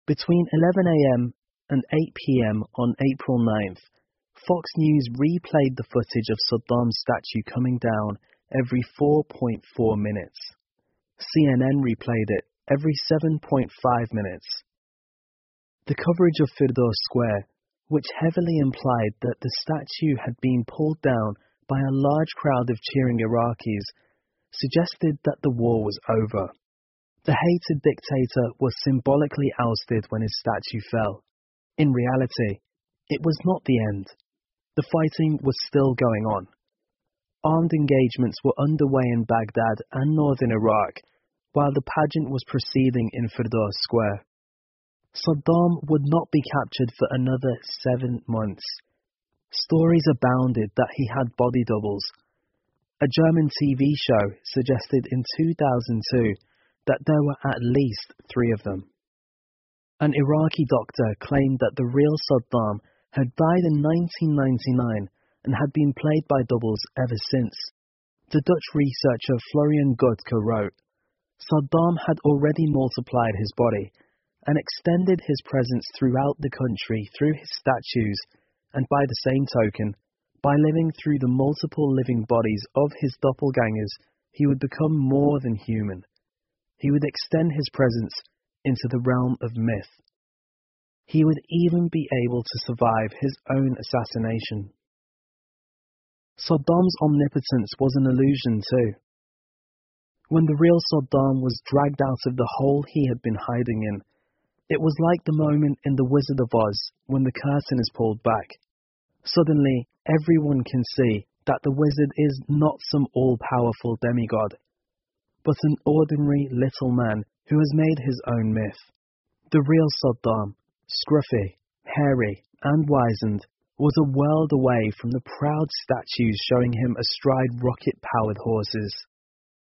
Between 11 a.m. and 8 p.m. on April 9th, Fox News replayed the footage of Saddam's statue coming down every 4.4 minutes. CNN replayed it every 7.5 minutes. The coverage of Firdos Square, which heavily implied that the statue had been pulled down by a large crowd of cheering Iraqis, suggested that the war was over. The hated dictator was symbolically ousted when his statue fell. In reality, it was not the end. The fighting was still going on. Armed engagements were underway in Baghdad and northern Iraq, while the pageant was proceeding in Firdos Square. Saddam would not be captured for another 7 months. Stories abounded that he had body doubles. A German TV show suggested in 2002 that there were at least 3 of them. An Iraqi doctor claimed that the real Saddam had died in 1999 and had been played by doubles ever since. The Dutch researcher Florian Gutke wrote, Saddam had already multiplied his body and extended his presence throughout the country through his statues, and by the same token, by living through the multiple living bodies of his doppelgangers, he would become more than human. He would extend his presence into the realm of myth. He would even be able to survive his own assassination. Saddam's omnipotence was an illusion too. When the real Saddam was dragged out of the hole he had been hiding in, it was like the moment in The Wizard of Oz when the curtain is pulled back. Suddenly, everyone can see that the wizard is not some all-powerful demigod, but an ordinary little man who has made his own myth. The real Saddam, scruffy, hairy, and wizened, was a world away from the proud statues showing him astride rocket-powered horses.